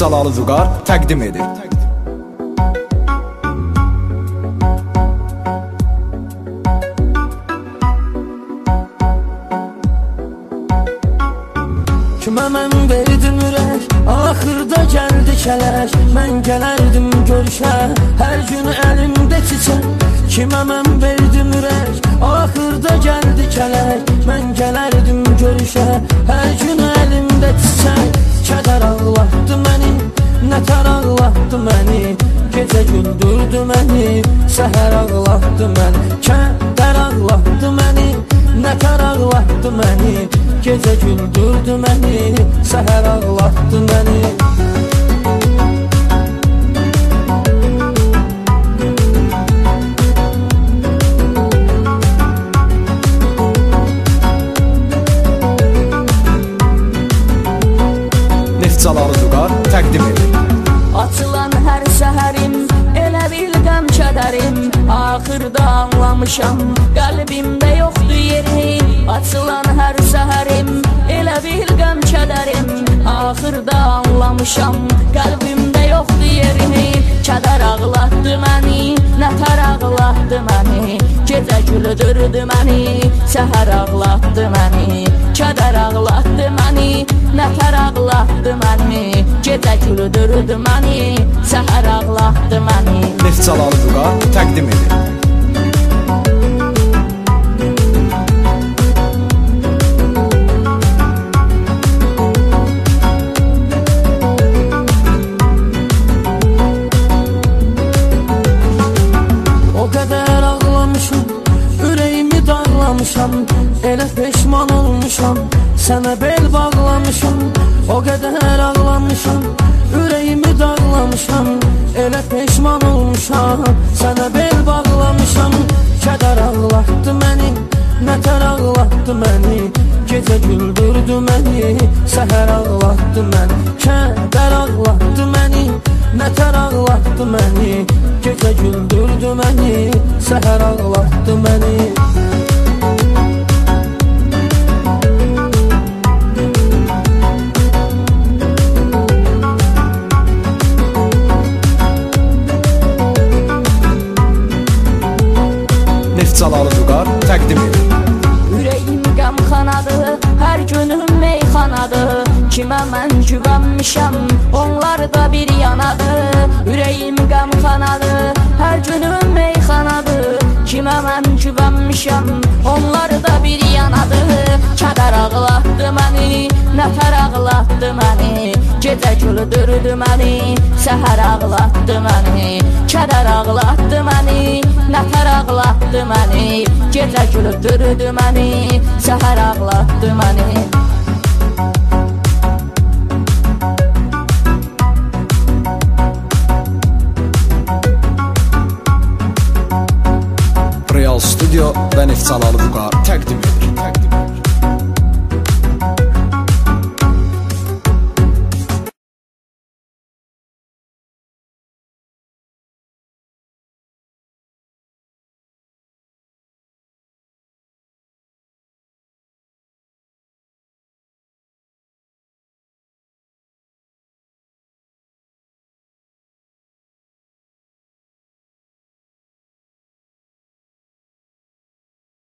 Cəlalı Vüqar təqdim edir. Kimə mən verdim ürək, axırda gəldi kələk. Mən gələrdim görüşə, hər gün əlimdə çiçək. Kimə mən verdim ürək, axırda gəldi kələk. Mən gələrdim görüşə, hər gün əlimdə çiçək. Kədər ağlatdı məni, nətər ağlatdı məni. Gecə güldürdü məni, səhər ağlatdı məni. Kədər ağlatdı məni, nətər ağlatdı məni. Gecə güldürdü məni, səhər ağlatdı məni. Cəlalı Vüqar təqdim edir. Açılan hər səhərim, elə bil qəm kədərim. Axırda anlamışam, qəlbimdə yoxdur yerim. Açılan hər səhərim, elə bil qəm kədərim. Axırda anlamışam, qəlbimdə yoxdur yerim. Kədər ağlatdı məni, nətər ağlatdı məni. Gecə güldürdü məni, səhər ağlatdı məni. Kədər ağlatdı məni, nətər ağlatdı məni. Gecə güldürdü məni, səhər ağlatdı məni. Cəlalı Vüqar təqdim edir. O qədər ağlamışam, ürəyimi darlamışam. Elə peşman olmuşam, sənə bel bağlamışam. O qədər ağlamışam, ürəyimi darlamışam. Elə peşman olmuşam, sənə bel bağlamışam. Kədər ağlatdı məni, nətər ağlatdı məni. Gecə güldürdü məni, səhər ağlatdı məni. Kədər ağlatdı məni, nətər ağlatdı məni. Gecə güldürdü məni, səhər ağlatdı məni. Cəlalı Vüqar təqdim edir. Ürəyim qəmxanadır, hər günüm meyxanadır. Kimə mən güvənmişəm, onlar da bir yanadır. Ürəyim qəmxanadır, hər günüm meyxanadır. Kimə mən güvənmişəm, onlar da bir yanadır. Kədər ağlatdı məni, nətər ağlatdı məni. Gecə güldürdü məni, səhər ağlatdı məni. Kədər ağlatdı məni, nətər ağlatdı məni. Gecə güldürdü məni, səhər ağlatdı məni.